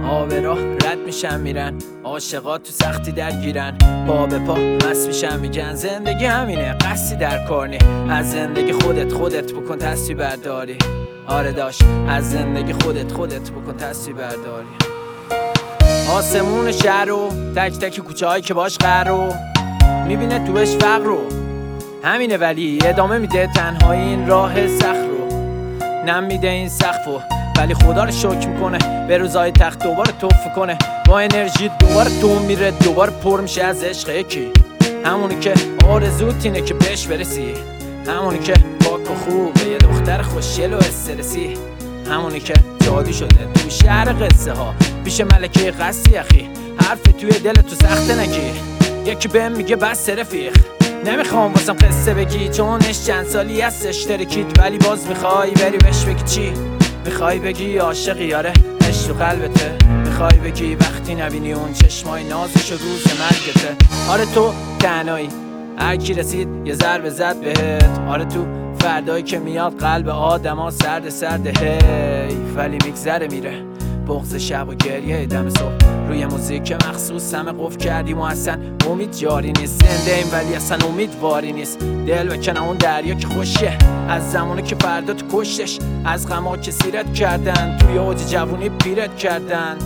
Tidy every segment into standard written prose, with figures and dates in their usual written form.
آب راه رد میشن میرن، عاشقات تو سختی درگیرن، پا به پا مست میشن میگن زندگی همینه، قصدی در کار نی. از زندگی خودت بکن تصویر برداری. آره داشت از زندگی خودت بکن تصویر برداری. آسمون شهر رو تک تک کوچه هایی که باش قهر رو میبینه توش فقر رو همینه، ولی ادامه میده تنهایی این راه سخت رو. نم میده این سقفو ولی خدا رو شکر میکنه، به روزای تخت دوباره توف کنه، با انرژی دوباره تو میره، دوباره پر میشه از عشق یکی، همونی که آرزوت اینه که بهش برسی، همونی که پاک و خوبه، یه دختر خوشگل و استرسی، همونی که جادو شده تو شهر قصه ها، پیش ملکه قصی اخی، حرف توی دل تو سخته نگی، یکی بهم میگه بس رفیق، نمیخوام واسم قصه بگی چونش چند سالی هستش ترکید، ولی باز میخوای بری بهش بگی چی؟ میخوای بگی عاشقی؟ آره عشق تو قلبته، میخوای بگی وقتی نبینی اون چشمای نازش و روز مرگته، آره تو تنهایی هر کی رسید یه ضربه زد بهت، آره تو فردایی که میاد قلب آدما سرد هی، ولی میگذره میره بغض شب و گریه دم صبح، روی موزیک مخصوص همه قفل کردیم و اصلا امید جاری نیست، زنده ایم ولی اصلا امیدواری نیست، دل بکنه اون دریا که خوشه، از زمانی که فردا تو کشتش، از غما که سیرت کردن، توی اوج جوونی پیرت کردن،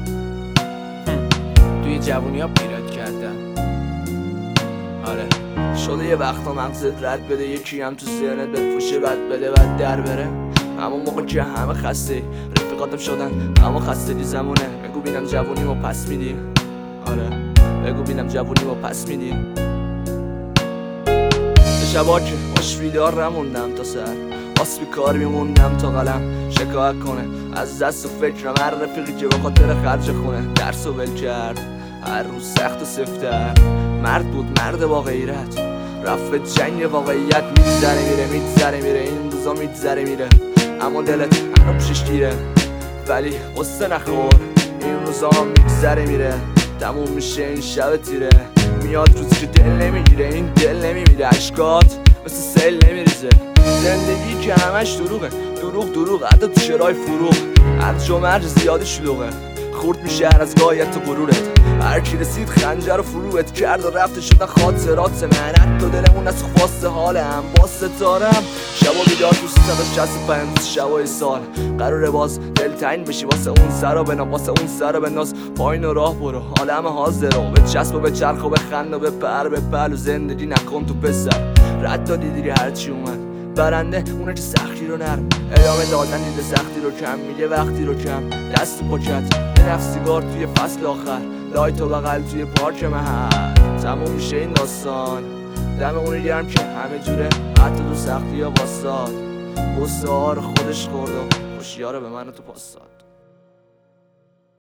توی جوونی ها پیرت کردن. آره شده یه وقتا مغزت رد بده، یکی هم تو ذهنت بفروشه بد بده بعد در بره، همون موقع که همه خسته رفیقاتم شدن اما خسته دی زمونه، بگو بینم جوونی ما پس میدی، آره بگو بینم جوونی ما پس میدی. شبا که باش بیدار نموندم تا سر، باس بی کار میموندم تا قلم شکایت کنه از دست و فکرم، هر رفیقی که به خاطر خرج خونه درس و ول کرد، هر روز سخت و سفتر، مرد بود مرد با غیرت، رفت جنگ واقعیت، میگذره میره این روزا میگذره میره، اما دلت هنو پیشش گیره، ولی قصه نخور این روزا میگذره میره، تموم میشه این شب تیره، میاد روزی که دل نمیگیره، این دل نمیمیره، عشقات مثل سیل نمیریزه، زندگی که همش دروغه، دروغ حتی تو شرای فروغ، هرج و مرج زیاد شلوغه، خورد میشه هر از گایت و غرورت، هر کی رسید خنجر و فروت کرد و رفته شدن خاطرات منت، تو دلمون از خواست حالم با ستارم، شبا بیدار تو 365 شبای سال، قراره باز دلتنگ بشی واسه اون سر و بنا، واسه اون سر و بناز، پایین و راه برو عالم حاضر و به چسب و به چرخ و به خند و به پر به پل و زندگی نکن تو پسر، رد دادی دیدی هرچی اومد برنده اونه که سختی رو نرم، ادامه دادن دیده سختی رو کم، میگه وقتی رو کم، دست پاکت یه نفسیگار توی فصل آخر، لایت و بغل توی پارک محل، تموم میشه این داستان، دم اونی گرم که همه جوره، حتی تو سختی ها واساد، غصه ها رو خودش خورد و خوشی ها رو به من تو پاس داد.